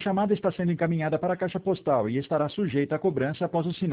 chamada está sendo encaminhada para a caixa postal e estará sujeita a cobrança após o sinal.